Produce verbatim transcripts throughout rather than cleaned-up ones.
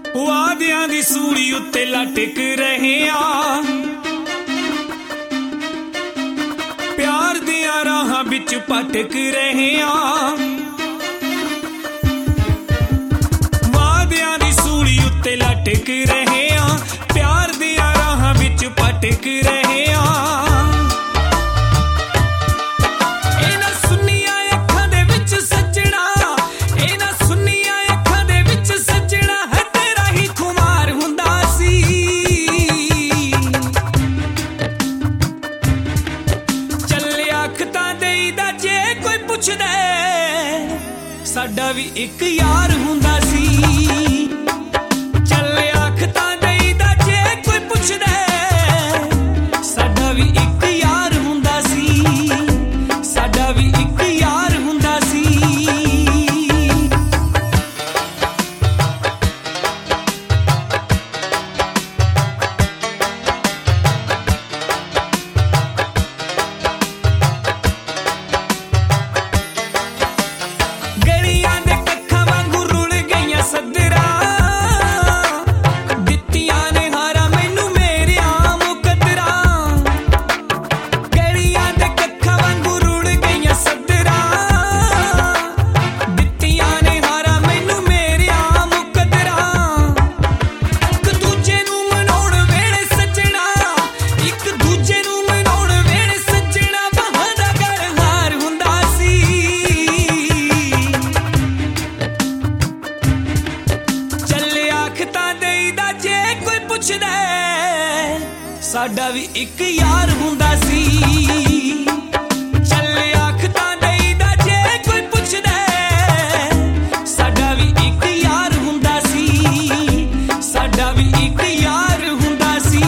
ਵਾਦਿਆਂ ਦੀ ਸੂਲੀ ਉੱਤੇ ਲਟਕ ਰਹੇ ਆ, ਪਿਆਰ ਦੀਆਂ ਰਾਹਾਂ ਵਿੱਚ ਭਟਕ ਰਹੇ ਆ। ਵਾਦਿਆਂ ਦੀ ਸੂਲੀ ਉੱਤੇ ਲਟਕ ਰਹੇ ਆ, ਪਿਆਰ ਦੀਆਂ ਰਾਹਾਂ ਵਿੱਚ ਭਟਕ ਰਹੇ ਆ। ਸਾਡਾ ਵੀ ਇੱਕ ਯਾਰ ਹੁੰਦਾ ਸੀ, ਚੱਲ ਅੱਖ ਤਾਂ ਦੇਈਦਾ ਜੇ ਕੋਈ ਪੁੱਛਦਾ। ਸਾਡਾ ਵੀ ਇੱਕ ਯਾਰ ਹੁੰਦਾ ਸੀ, ਸਾਡਾ ਵੀ ਇੱਕ ਯਾਰ ਹੁੰਦਾ ਸੀ। ਸਾਡਾ ਵੀ ਇੱਕ ਯਾਰ ਹੁੰਦਾ ਸੀ, ਚੱਲ ਅੱਖ ਤਾਂ ਦੇਈਦਾ ਜੇ ਕੋਈ ਪੁੱਛਦਾ। ਸਾਡਾ ਵੀ ਇੱਕ ਯਾਰ ਹੁੰਦਾ ਸੀ, ਸਾਡਾ ਵੀ ਇੱਕ ਯਾਰ ਹੁੰਦਾ ਸੀ।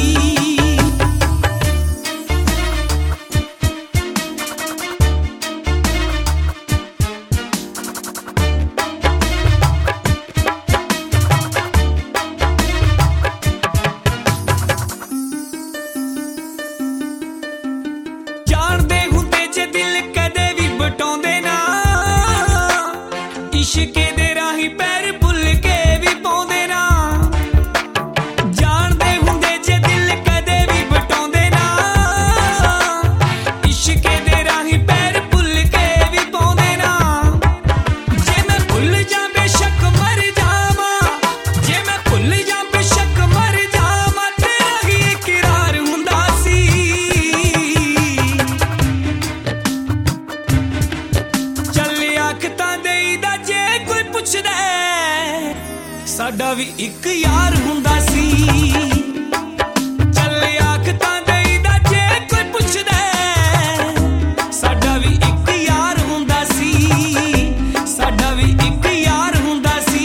ਇਸ਼ਕੇ ਦੇ ਰਾਹੀਂ ਪੈਰ ਭੁੱਲ ਕੇ ਵੀ ਪਾਉਂਦੇ ਨਾ, ਜਾਣਦੇ ਹੁੰਦੇ ਜੇ ਦਿਲ ਕਦੇ ਵੀ ਬਟਾਉਂਦੇ ਨਾ। ਇਸ਼ਕੇ ਦੇ ਰਾਹੀਂ ਪੈਰ ਭੁੱਲ ਕੇ ਵੀ ਪਾਉਂਦੇ ਨਾ। ਜੇ ਮੈਂ ਭੁੱਲ ਜਾਂ ਬੇਸ਼ੱਕ ਮਰ ਜਾਵਾਂ, ਜੇ ਮੈਂ ਭੁੱਲ ਜਾਂ ਬੇਸ਼ੱਕ ਮਰ ਜਾਵਾਂ, ਤੇਰਾ ਹੀ ਇਕਰਾਰ ਹੁੰਦਾ ਸੀ। ਚੱਲ ਅੱਖ ਤਾਂ ਦੇਈਦਾ ਜੇ ਕੋਈ ਪੁੱਛਦਾ। ਸਾਡਾ ਵੀ ਇੱਕ ਯਾਰ ਹੁੰਦਾ ਸੀ, ਚੱਲ ਅੱਖ ਤਾਂ ਦੇਈਦਾ ਜੇ ਕੋਈ ਪੁੱਛਦਾ। ਸਾਡਾ ਵੀ ਇੱਕ ਯਾਰ ਹੁੰਦਾ ਸੀ, ਸਾਡਾ ਵੀ ਇੱਕ ਯਾਰ ਹੁੰਦਾ ਸੀ।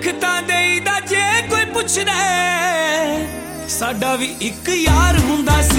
ਸਾਡਾ ਵੀ ਇੱਕ ਯਾਰ ਹੁੰਦਾ ਸੀ।